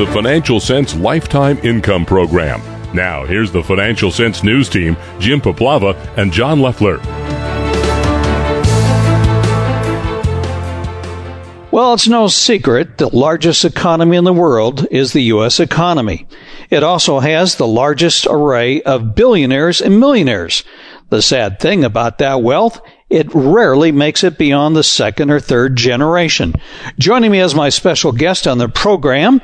the Financial Sense Lifetime Income Program. Now, here's the Financial Sense News team, Jim Paplava and John Leffler. Well, it's no secret the largest economy in the world is the U.S. economy. It also has the largest array of billionaires and millionaires. The sad thing about that wealth, it rarely makes it beyond the second or third generation. Joining me as my special guest on the program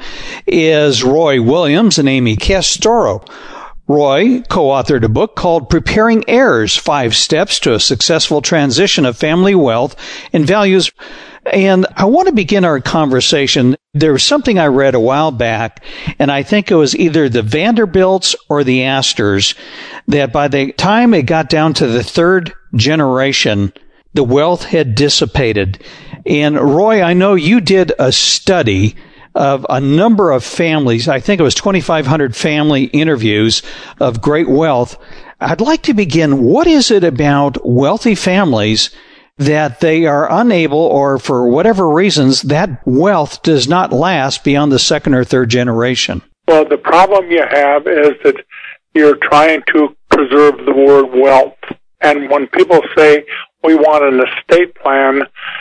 is Roy Williams and Amy Castoro. Roy co-authored a book called Preparing Heirs, 5 Steps to a Successful Transition of Family Wealth and Values. And I want to begin our conversation. There was something I read a while back, and I think it was either the Vanderbilts or the Astors, that by the time it got down to the third generation, the wealth had dissipated. And Roy, I know you did a study of a number of families. I think it was 2,500 family interviews of great wealth. I'd like to begin. What is it about wealthy families that they are unable, or for whatever reasons, that wealth does not last beyond the second or third generation? Well, the problem you have is that you're trying to preserve the word wealth. And when people say we want an estate plan,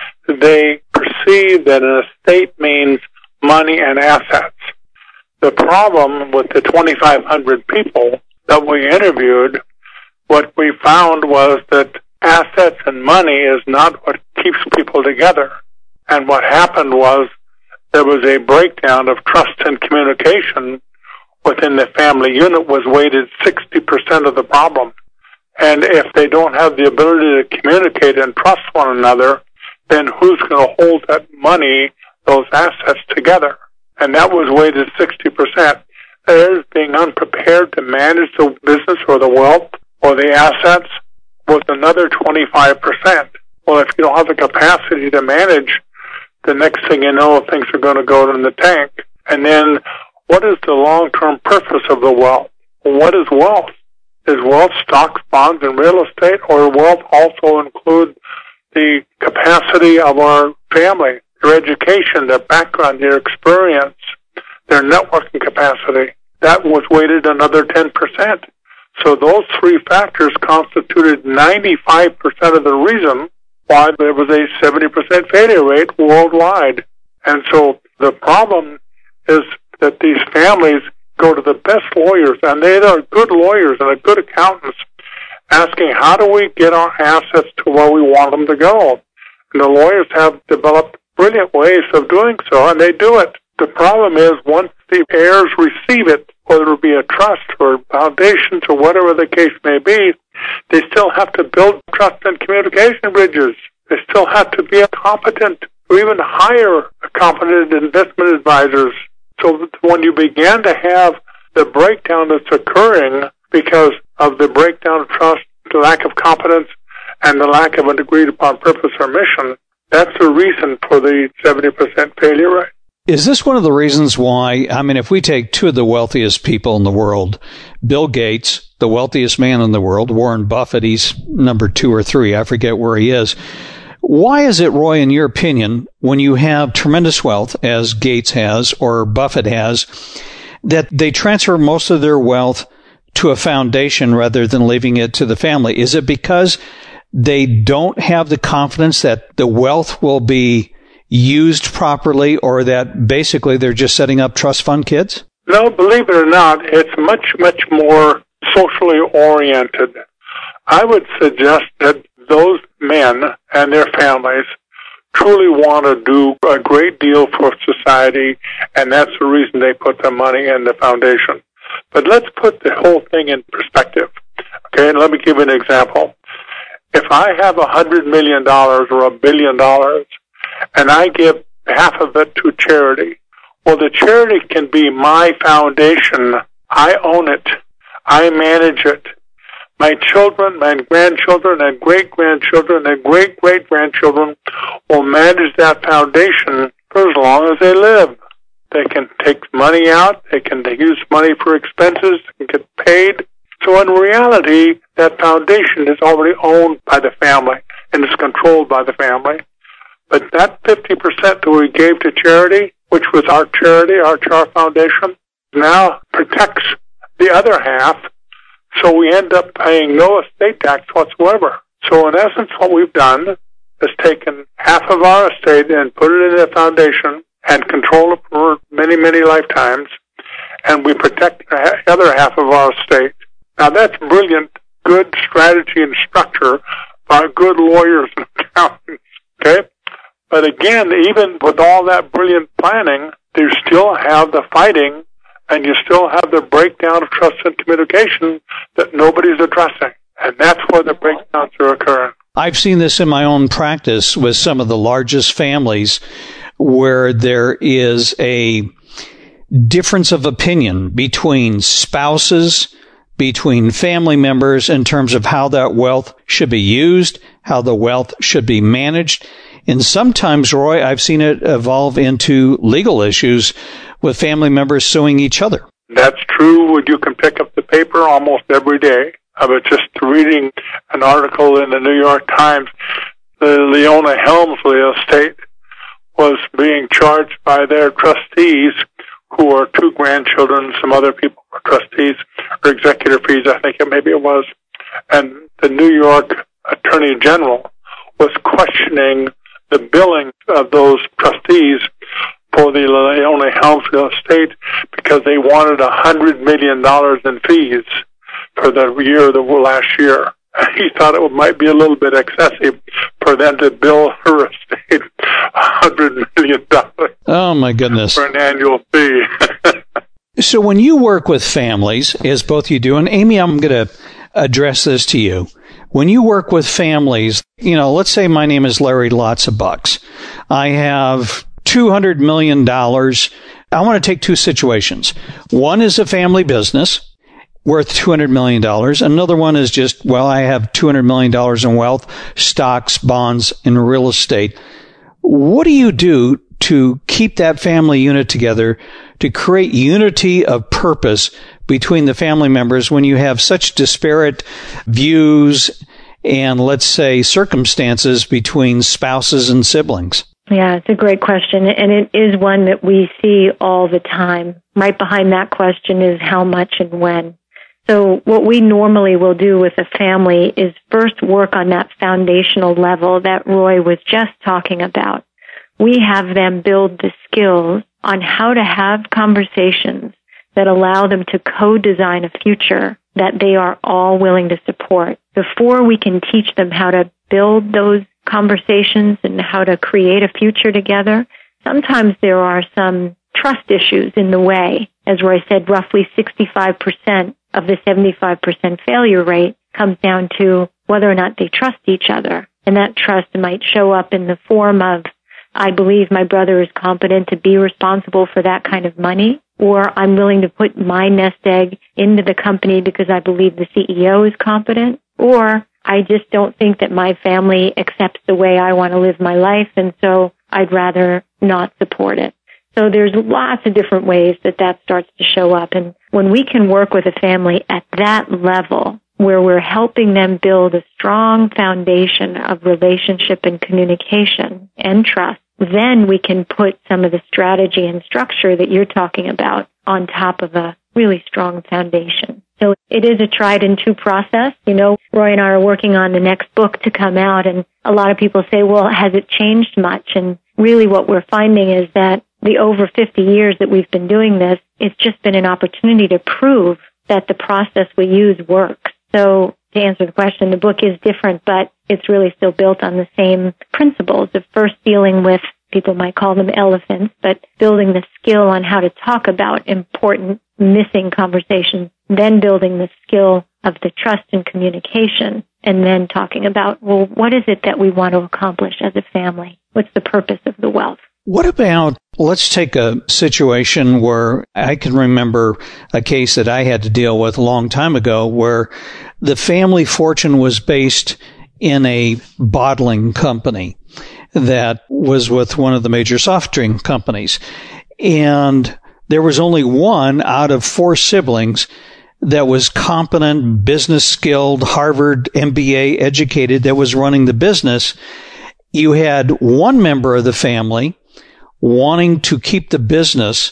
they perceive that an estate means money and assets. The problem with the 2,500 people that we interviewed, what we found was that assets and money is not what keeps people together. And what happened was there was a breakdown of trust and communication within the family unit was weighted 60% of the problem. And if they don't have the ability to communicate and trust one another, then who's going to hold that money, those assets together? And that was weighted 60%. There's being unprepared to manage the business or the wealth or the assets was another 25%. Well, if you don't have the capacity to manage, the next thing you know, things are going to go in the tank. And then, what is the long-term purpose of the wealth? What is wealth? Is wealth stocks, bonds, and real estate, or wealth also include the capacity of our family, their education, their background, their experience, their networking capacity? That was weighted another 10%. So those 3 factors constituted 95% of the reason why there was a 70% failure rate worldwide. And so the problem is that these families go to the best lawyers, and they are good lawyers and good accountants, asking how do we get our assets to where we want them to go. And the lawyers have developed brilliant ways of doing so, and they do it. The problem is once the heirs receive it, whether it be a trust or foundations or whatever the case may be, they still have to build trust and communication bridges. They still have to be a competent or even hire competent investment advisors. So when you began to have the breakdown that's occurring because of the breakdown of trust, the lack of competence, and the lack of an agreed upon purpose or mission, that's the reason for the 70% failure rate. Is this one of the reasons why, if we take 2 of the wealthiest people in the world, Bill Gates, the wealthiest man in the world, Warren Buffett, he's number 2 or 3, I forget where he is. Why is it, Roy, in your opinion, when you have tremendous wealth, as Gates has or Buffett has, that they transfer most of their wealth to a foundation rather than leaving it to the family? Is it because they don't have the confidence that the wealth will be used properly, or that basically they're just setting up trust fund kids? No, believe it or not, it's much, much more socially oriented. I would suggest that those men and their families truly want to do a great deal for society, and that's the reason they put the money in the foundation. But let's put the whole thing in perspective. Okay, and let me give you an example. If I have $100 million or $1 billion, and I give half of it to charity, well, the charity can be my foundation. I own it. I manage it. My children, my grandchildren, and great-grandchildren, and great-great-grandchildren will manage that foundation for as long as they live. They can take money out. They can use money for expenses and get paid. So in reality, that foundation is already owned by the family and is controlled by the family. But that 50% that we gave to charity, which was our charity, our Foundation, now protects the other half, so we end up paying no estate tax whatsoever. So in essence, what we've done is taken half of our estate and put it in a foundation and control it for many, many lifetimes, and we protect the other half of our estate. Now that's brilliant, good strategy and structure by good lawyers and accountants, okay? But again, even with all that brilliant planning, you still have the fighting and you still have the breakdown of trust and communication that nobody's addressing. And that's where the breakdowns are occurring. I've seen this in my own practice with some of the largest families where there is a difference of opinion between spouses, between family members in terms of how that wealth should be used, how the wealth should be managed. And sometimes, Roy, I've seen it evolve into legal issues with family members suing each other. That's true. You can pick up the paper almost every day. I was just reading an article in the New York Times. The Leona Helmsley estate was being charged by their trustees, who are two grandchildren, some other people were trustees, or executor fees, I think maybe it was. And the New York Attorney General was questioning the billing of those trustees for the Leona Helmsley estate because they wanted $100 million in fees for the last year. He thought it might be a little bit excessive for them to bill her estate $100 million. Oh, my goodness. For an annual fee. So when you work with families, as both you do, and Amy, I'm going to address this to you. When you work with families, let's say my name is Larry Lots of Bucks. I have $200 million. I want to take two situations. One is a family business worth $200 million. Another one is just, I have $200 million in wealth, stocks, bonds, and real estate. What do you do to keep that family unit together, to create unity of purpose between the family members when you have such disparate views and, let's say, circumstances between spouses and siblings? Yeah, it's a great question, and it is one that we see all the time. Right behind that question is how much and when. So what we normally will do with a family is first work on that foundational level that Roy was just talking about. We have them build the skills on how to have conversations that allow them to co-design a future that they are all willing to support. Before we can teach them how to build those conversations and how to create a future together, sometimes there are some trust issues in the way. As Roy said, roughly 65% of the 75% failure rate comes down to whether or not they trust each other. And that trust might show up in the form of, I believe my brother is competent to be responsible for that kind of money, or I'm willing to put my nest egg into the company because I believe the CEO is competent, or I just don't think that my family accepts the way I want to live my life, and so I'd rather not support it. So there's lots of different ways that starts to show up. And when we can work with a family at that level, where we're helping them build a strong foundation of relationship and communication and trust, then we can put some of the strategy and structure that you're talking about on top of a really strong foundation. So it is a tried and true process. Roy and I are working on the next book to come out, and a lot of people say, well, has it changed much? And really what we're finding is that the over 50 years that we've been doing this, it's just been an opportunity to prove that the process we use works. So to answer the question, the book is different, but it's really still built on the same principles of first dealing with, people might call them elephants, but building the skill on how to talk about important missing conversations, then building the skill of the trust and communication, and then talking about, well, what is it that we want to accomplish as a family? What's the purpose of the wealth? What about, let's take a situation where I can remember a case that I had to deal with a long time ago where the family fortune was based in a bottling company that was with one of the major soft drink companies. And there was only one out of 4 siblings that was competent, business skilled, Harvard MBA educated that was running the business. You had one member of the family wanting to keep the business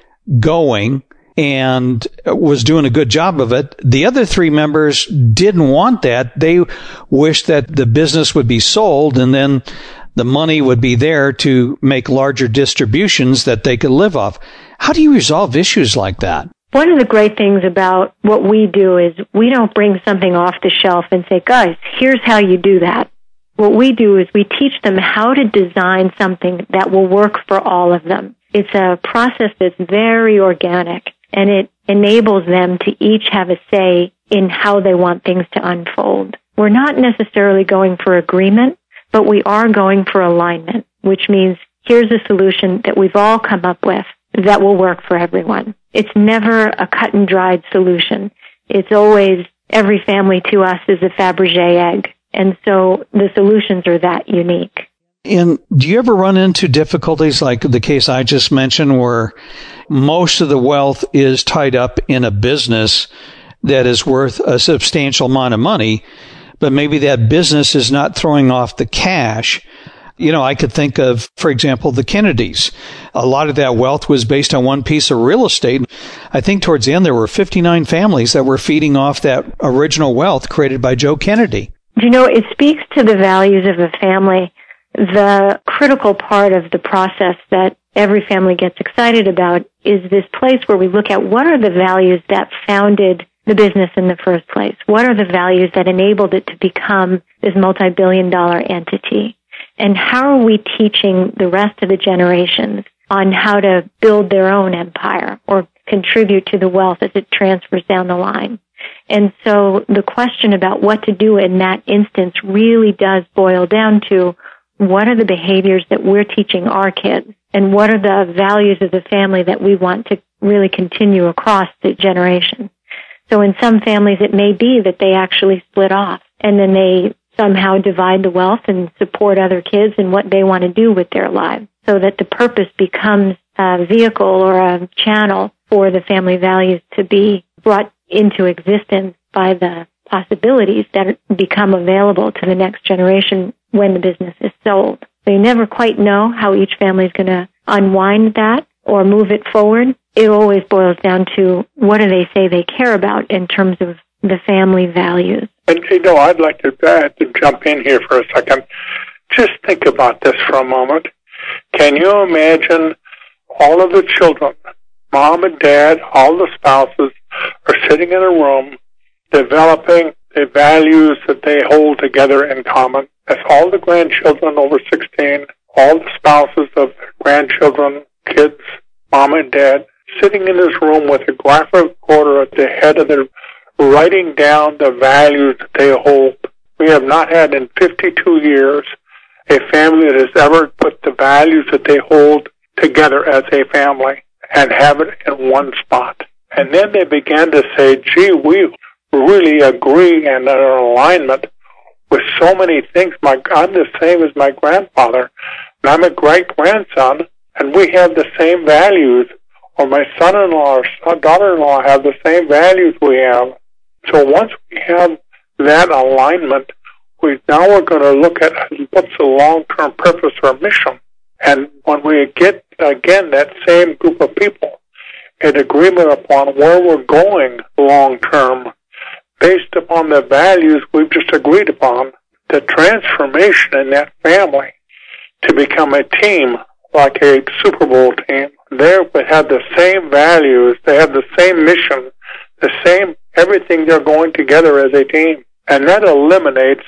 going and was doing a good job of it. The other 3 members didn't want that. They wished that the business would be sold and then the money would be there to make larger distributions that they could live off. How do you resolve issues like that? One of the great things about what we do is we don't bring something off the shelf and say, guys, here's how you do that. What we do is we teach them how to design something that will work for all of them. It's a process that's very organic, and it enables them to each have a say in how they want things to unfold. We're not necessarily going for agreement, but we are going for alignment, which means here's a solution that we've all come up with that will work for everyone. It's never a cut and dried solution. It's always every family to us is a Fabergé egg. And so the solutions are that unique. And do you ever run into difficulties like the case I just mentioned where most of the wealth is tied up in a business that is worth a substantial amount of money, but maybe that business is not throwing off the cash? You know, I could think of, for example, the Kennedys. A lot of that wealth was based on one piece of real estate. I think towards the end there were 59 families that were feeding off that original wealth created by Joe Kennedy. You know, it speaks to the values of a family. The critical part of the process that every family gets excited about is this place where we look at what are the values that founded the business in the first place? What are the values that enabled it to become this multi-billion-dollar entity? And how are we teaching the rest of the generations on how to build their own empire or contribute to the wealth as it transfers down the line? And so the question about what to do in that instance really does boil down to what are the behaviors that we're teaching our kids and what are the values of the family that we want to really continue across the generation. So in some families it may be that they actually split off and then they somehow divide the wealth and support other kids and what they want to do with their lives so that the purpose becomes a vehicle or a channel for the family values to be brought into existence by the possibilities that become available to the next generation when the business is sold. So you never quite know how each family is going to unwind that or move it forward. It always boils down to what do they say they care about in terms of the family values. And, you know, I'd like to jump in here for a second. Just think about this for a moment. Can you imagine all of the children, mom and dad, all the spouses are sitting in a room developing the values that they hold together in common? That's all the grandchildren over 16, all the spouses of grandchildren, kids, mom and dad, sitting in this room with a graphic recorder at the head of their writing down the values that they hold. We have not had in 52 years a family that has ever put the values that they hold together as a family and have it in one spot. And then they began to say, gee, we really agree and are in alignment with so many things. I'm the same as my grandfather, and I'm a great-grandson, and we have the same values. Or my son-in-law or daughter-in-law have the same values we have. So once we have that alignment, now we're going to look at what's the long-term purpose or mission. And when we get, again, that same group of people in agreement upon where we're going long-term, based upon the values we've just agreed upon, the transformation in that family to become a team, like a Super Bowl team, they have the same values, they have the same mission, the same everything. They're going together as a team. And that eliminates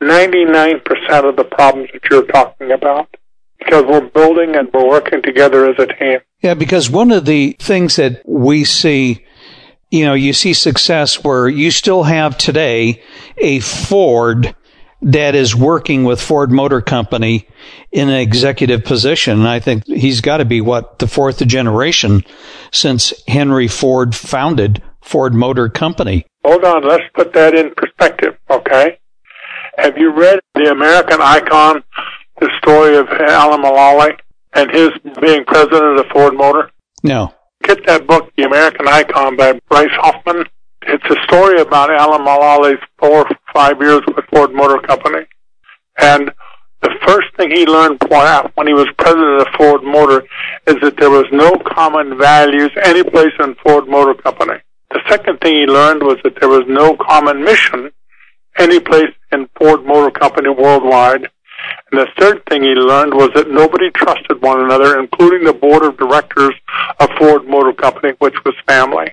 99% of the problems that you're talking about, because we're building and we're working together as a team. Yeah, because one of the things that we see, you see success where you still have today a Ford that is working with Ford Motor Company in an executive position. And I think he's got to be, the fourth generation since Henry Ford founded Ford Motor Company. Hold on, let's put that in perspective, okay? Have you read The American Icon, the story of Alan Mulally and his being president of Ford Motor? No. Get that book, The American Icon, by Bryce Hoffman. It's a story about Alan Mulally's 4 or 5 years with Ford Motor Company. And the first thing he learned when he was president of Ford Motor is that there was no common values any place in Ford Motor Company. The second thing he learned was that there was no common mission any place in Ford Motor Company worldwide. And the third thing he learned was that nobody trusted one another, including the board of directors of Ford Motor Company, which was family.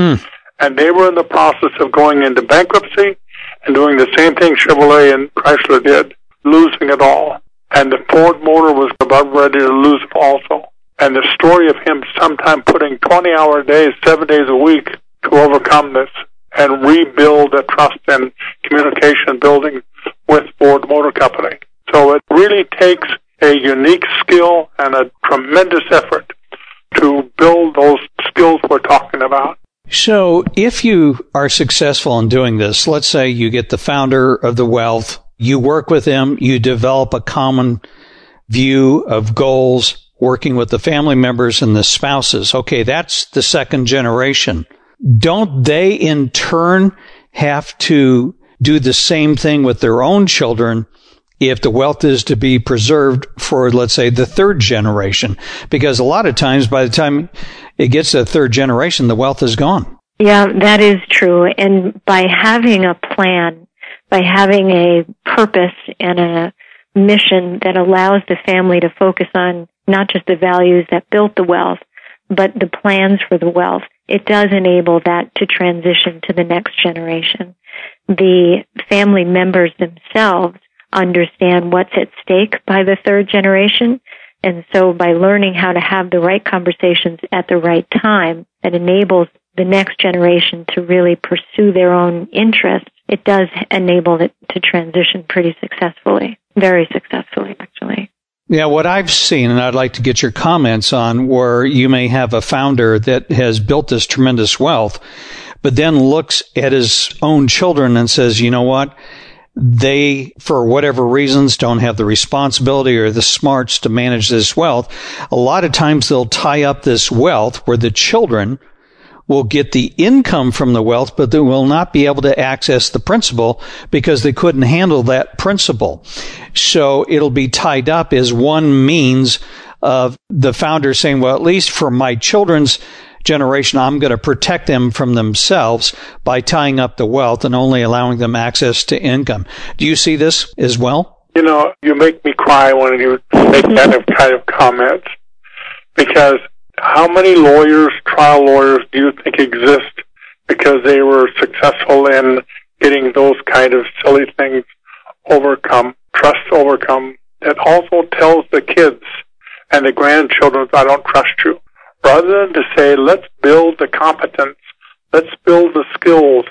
And they were in the process of going into bankruptcy and doing the same thing Chevrolet and Chrysler did, losing it all. And the Ford Motor was about ready to lose it also. And the story of him sometime putting 20-hour days, 7 days a week to overcome this and rebuild a trust and communication building with Ford Motor Company. So it really takes a unique skill and a tremendous effort to build those skills we're talking about. So if you are successful in doing this, let's say you get the founder of the wealth, you work with them, you develop a common view of goals, working with the family members and the spouses. Okay, that's the second generation. Don't they in turn have to do the same thing with their own children if the wealth is to be preserved for, let's say, the third generation? Because a lot of times, by the time it gets to the third generation, the wealth is gone. Yeah, that is true. And by having a plan, by having a purpose and a mission that allows the family to focus on not just the values that built the wealth, but the plans for the wealth, it does enable that to transition to the next generation. The family members themselves understand what's at stake by the third generation. And so by learning how to have the right conversations at the right time, that enables the next generation to really pursue their own interests, it does enable it to transition pretty successfully. Very successfully, actually. Yeah, what I've seen, and I'd like to get your comments on, where you may have a founder that has built this tremendous wealth, but then looks at his own children and says, you know what? They, for whatever reasons, don't have the responsibility or the smarts to manage this wealth. A lot of times they'll tie up this wealth where the children will get the income from the wealth, but they will not be able to access the principal because they couldn't handle that principal. So it'll be tied up as one means of the founder saying, well, at least for my children's generation, I'm going to protect them from themselves by tying up the wealth and only allowing them access to income. Do you see this as well? You know, you make me cry when you make that kind of comments, because how many trial lawyers do you think exist because they were successful in getting those kind of silly things overcome, trust overcome, that also tells the kids and the grandchildren, I don't trust you. Rather than to say, let's build the competence, let's build the skills.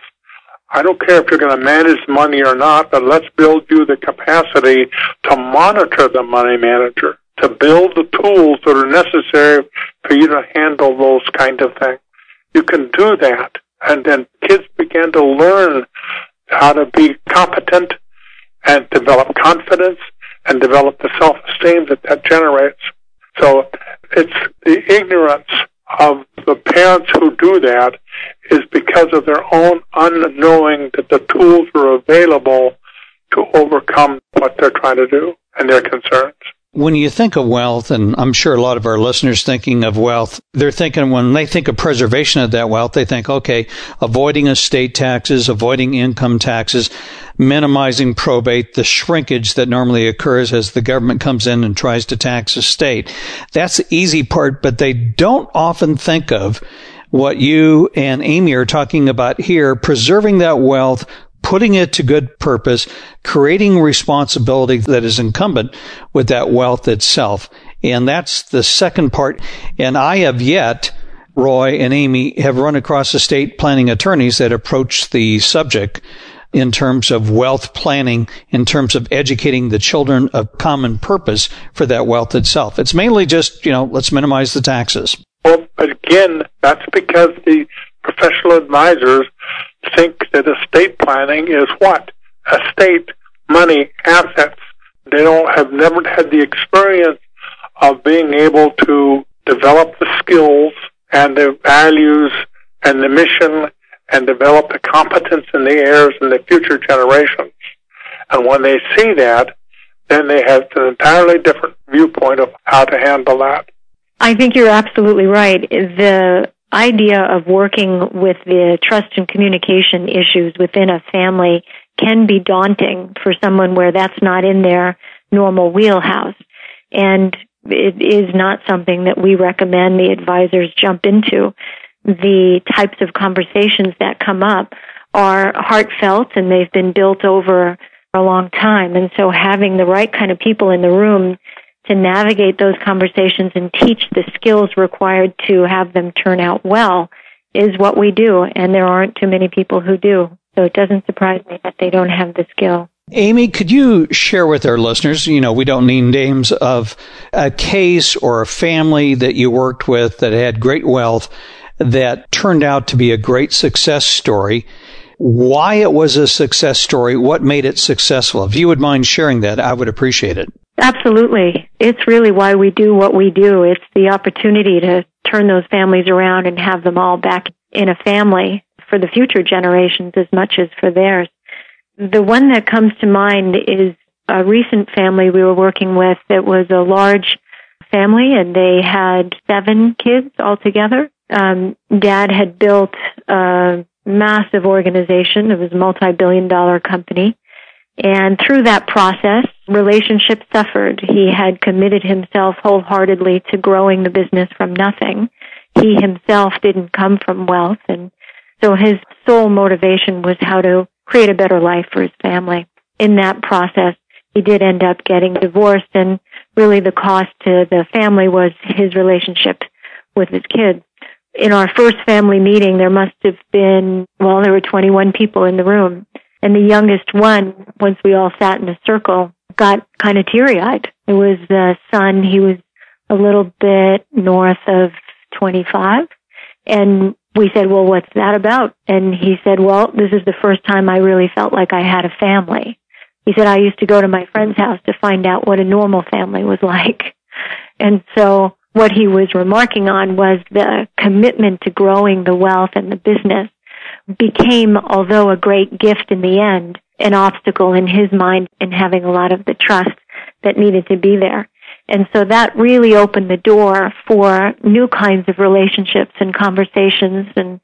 I don't care if you're going to manage money or not, but let's build you the capacity to monitor the money manager, to build the tools that are necessary for you to handle those kind of things. You can do that. And then kids begin to learn how to be competent and develop confidence and develop the self-esteem that generates. So it's the ignorance of the parents who do that is because of their own unknowing that the tools are available to overcome what they're trying to do and their concerns. When you think of wealth, and I'm sure a lot of our listeners thinking of wealth, they're thinking when they think of preservation of that wealth, they think, okay, avoiding estate taxes, avoiding income taxes, minimizing probate, the shrinkage that normally occurs as the government comes in and tries to tax a state. That's the easy part, but they don't often think of what you and Amy are talking about here, preserving that wealth, putting it to good purpose, creating responsibility that is incumbent with that wealth itself. And that's the second part. And I have yet, Roy and Amy, have run across estate planning attorneys that approach the subject in terms of wealth planning, in terms of educating the children of common purpose for that wealth itself. It's mainly just, let's minimize the taxes. Well, but again, that's because the professional advisors think that estate planning is what? Estate, money, assets. They have never had the experience of being able to develop the skills and the values and the mission and develop the competence in the heirs and the future generations. And when they see that, then they have an entirely different viewpoint of how to handle that. I think you're absolutely right. The idea of working with the trust and communication issues within a family can be daunting for someone where that's not in their normal wheelhouse. And it is not something that we recommend the advisors jump into. The types of conversations that come up are heartfelt and they've been built over a long time. And so having the right kind of people in the room to navigate those conversations and teach the skills required to have them turn out well is what we do. And there aren't too many people who do. So it doesn't surprise me that they don't have the skill. Amy, could you share with our listeners, we don't need names, of a case or a family that you worked with that had great wealth that turned out to be a great success story, why it was a success story, what made it successful? If you would mind sharing that, I would appreciate it. Absolutely. It's really why we do what we do. It's the opportunity to turn those families around and have them all back in a family for the future generations as much as for theirs. The one that comes to mind is a recent family we were working with that was a large family, and they had 7 kids altogether. Dad had built a massive organization. It was a multi-billion-dollar company. And through that process, relationships suffered. He had committed himself wholeheartedly to growing the business from nothing. He himself didn't come from wealth, and so his sole motivation was how to create a better life for his family. In that process, he did end up getting divorced, and really the cost to the family was his relationship with his kids. In our first family meeting, there must have been, there were 21 people in the room. And the youngest one, once we all sat in a circle, got kind of teary-eyed. It was the son. He was a little bit north of 25. And we said, well, what's that about? And he said, well, this is the first time I really felt like I had a family. He said, I used to go to my friend's house to find out what a normal family was like. And so what he was remarking on was the commitment to growing the wealth and the business became, although a great gift in the end, an obstacle in his mind in having a lot of the trust that needed to be there. And so that really opened the door for new kinds of relationships and conversations and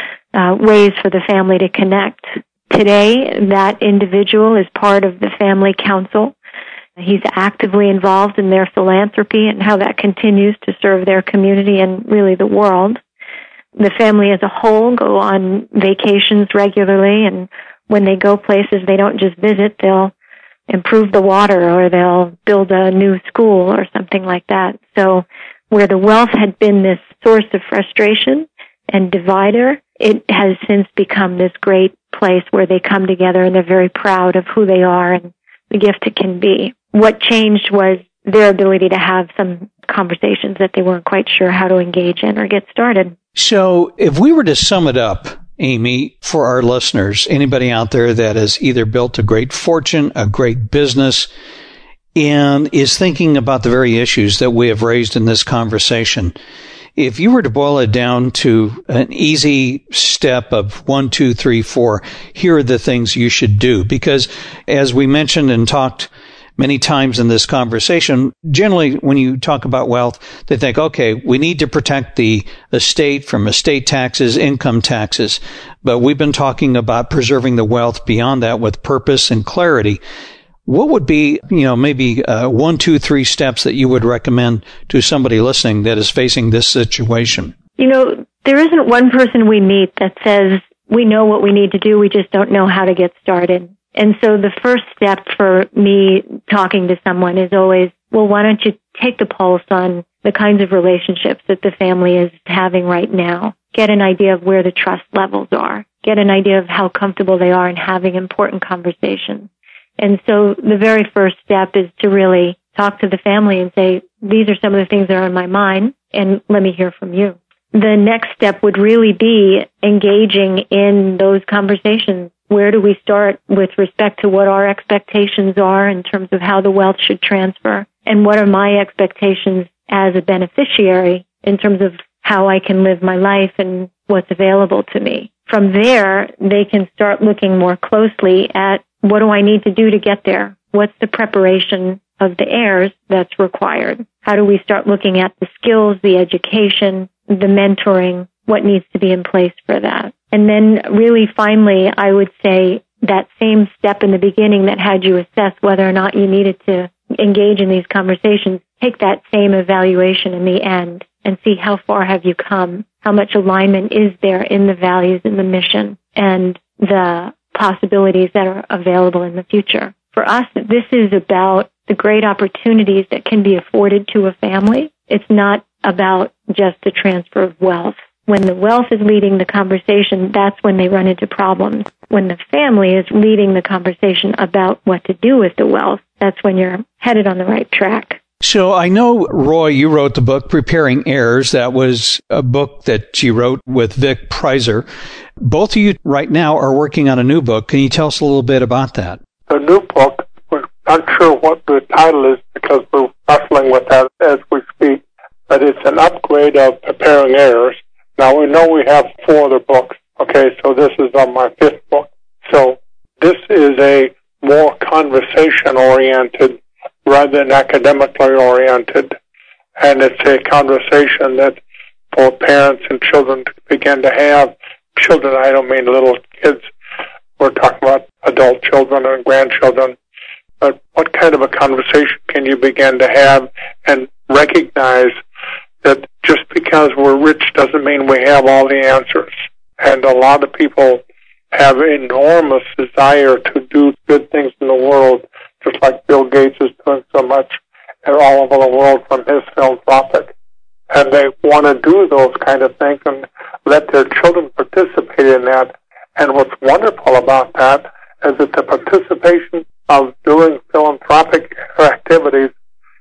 ways for the family to connect. Today, that individual is part of the family council. He's actively involved in their philanthropy and how that continues to serve their community and really the world. The family as a whole go on vacations regularly, and when they go places, they don't just visit, they'll improve the water or they'll build a new school or something like that. So where the wealth had been this source of frustration and divider, it has since become this great place where they come together and they're very proud of who they are and the gift it can be. What changed was their ability to have some conversations that they weren't quite sure how to engage in or get started. So if we were to sum it up, Amy, for our listeners, anybody out there that has either built a great fortune, a great business, and is thinking about the very issues that we have raised in this conversation, if you were to boil it down to an easy step of 1, 2, 3, 4, here are the things you should do. Because as we mentioned and talked many times in this conversation, generally when you talk about wealth, they think, okay, we need to protect the estate from estate taxes, income taxes. But we've been talking about preserving the wealth beyond that with purpose and clarity. What would be, maybe 1, 2, 3 steps that you would recommend to somebody listening that is facing this situation? There isn't one person we meet that says, we know what we need to do, we just don't know how to get started. And so the first step for me talking to someone is always, well, why don't you take the pulse on the kinds of relationships that the family is having right now? Get an idea of where the trust levels are. Get an idea of how comfortable they are in having important conversations. And so the very first step is to really talk to the family and say, these are some of the things that are on my mind, and let me hear from you. The next step would really be engaging in those conversations. Where do we start with respect to what our expectations are in terms of how the wealth should transfer? And what are my expectations as a beneficiary in terms of how I can live my life and what's available to me? From there, they can start looking more closely at what do I need to do to get there? what's the preparation of the heirs that's required? How do we start looking at the skills, the education, the mentoring, what needs to be in place for that? And then really finally, I would say that same step in the beginning that had you assess whether or not you needed to engage in these conversations, take that same evaluation in the end and see how far have you come, how much alignment is there in the values and the mission and the possibilities that are available in the future. For us, this is about the great opportunities that can be afforded to a family. It's not about just the transfer of wealth. When the wealth is leading the conversation, that's when they run into problems. When the family is leading the conversation about what to do with the wealth, that's when you're headed on the right track. So I know, Roy, you wrote the book Preparing Heirs. That was a book that you wrote with Vic Preiser. Both of you right now are working on a new book. Can you tell us a little bit about that? The new book, we're not sure what the title is because we're wrestling with that as we speak, but it's an upgrade of Preparing Heirs. Now, we know we have 4 other books, okay, so this is on my 5th book. So this is a more conversation-oriented rather than academically oriented, and it's a conversation that for parents and children to begin to have. Children, I don't mean little kids. We're talking about adult children and grandchildren. But what kind of a conversation can you begin to have and recognize that just because we're rich doesn't mean we have all the answers? And a lot of people have enormous desire to do good things in the world, just like Bill Gates is doing so much all over the world from his philanthropic. And they want to do those kind of things and let their children participate in that. And what's wonderful about that is that the participation of doing philanthropic activities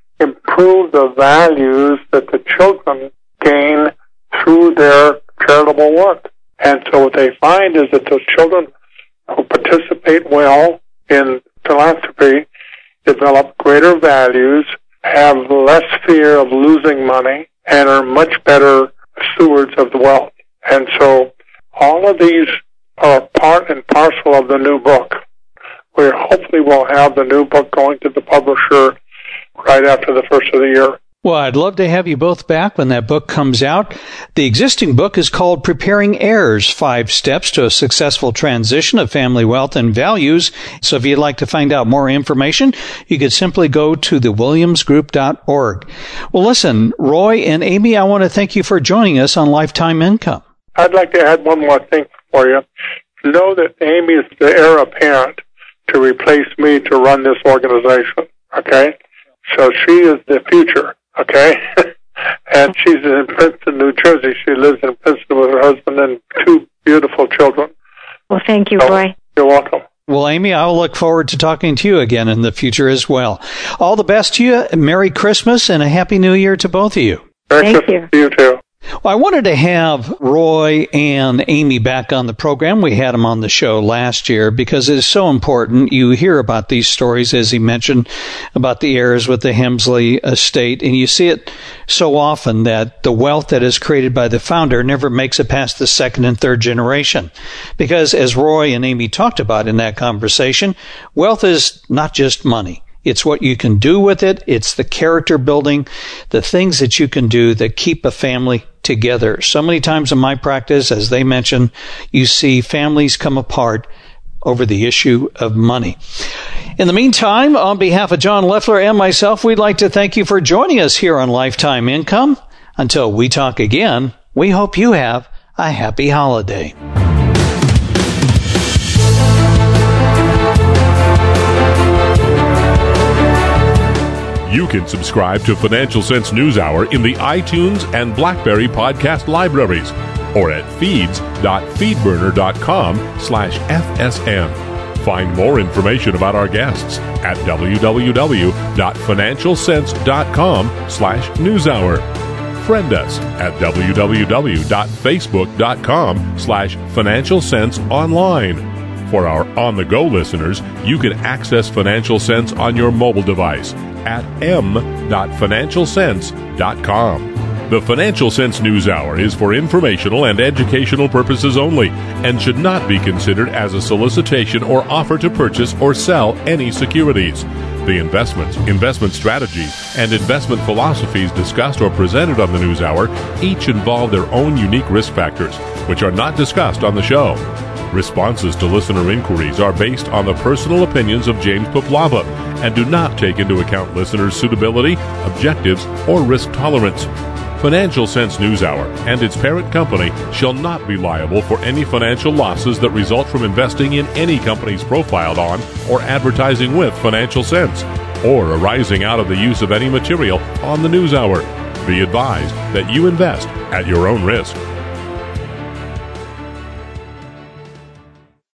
improve the values that the children gain through their charitable work. And so what they find is that those children who participate well in philanthropy develop greater values, have less fear of losing money, and are much better stewards of the wealth. And so all of these are part and parcel of the new book. We hopefully will have the new book going to the publisher right after the first of the year. Well, I'd love to have you both back when that book comes out. The existing book is called Preparing Heirs, 5 Steps to a Successful Transition of Family Wealth and Values. So if you'd like to find out more information, you could simply go to thewilliamsgroup.org. Well, listen, Roy and Amy, I want to thank you for joining us on Lifetime Income. I'd like to add one more thing for you. Know that Amy is the heir apparent to replace me to run this organization, okay? So she is the future. Okay? And she's in Princeton, New Jersey. She lives in Princeton with her husband and 2 beautiful children. Well, thank you, Roy. You're welcome. Well, Amy, I'll look forward to talking to you again in the future as well. All the best to you. Merry Christmas and a Happy New Year to both of you. Thank you. You too. Well, I wanted to have Roy and Amy back on the program. We had them on the show last year because it is so important. You hear about these stories, as he mentioned, about the heirs with the Hemsley estate, and you see it so often that the wealth that is created by the founder never makes it past the 2nd and 3rd generation. Because as Roy and Amy talked about in that conversation, wealth is not just money. It's what you can do with it. It's the character building, the things that you can do that keep a family together. So many times in my practice, as they mentioned, you see families come apart over the issue of money. In the meantime, on behalf of John Leffler and myself, we'd like to thank you for joining us here on Lifetime Income. Until we talk again, we hope you have a happy holiday. You can subscribe to Financial Sense News Hour in the iTunes and BlackBerry podcast libraries or at feeds.feedburner.com/FSN. Find more information about our guests at www.financialsense.com/newshour. Friend us at www.facebook.com/Financial Sense Online. For our on-the-go listeners, you can access Financial Sense on your mobile device at m.financialsense.com. The Financial Sense News Hour is for informational and educational purposes only and should not be considered as a solicitation or offer to purchase or sell any securities. The investments, investment strategies, and investment philosophies discussed or presented on the News Hour each involve their own unique risk factors, which are not discussed on the show. Responses to listener inquiries are based on the personal opinions of James Poplava and do not take into account listeners' suitability, objectives, or risk tolerance. Financial Sense News Hour and its parent company shall not be liable for any financial losses that result from investing in any companies profiled on or advertising with Financial Sense, or arising out of the use of any material on the News Hour. Be advised that you invest at your own risk.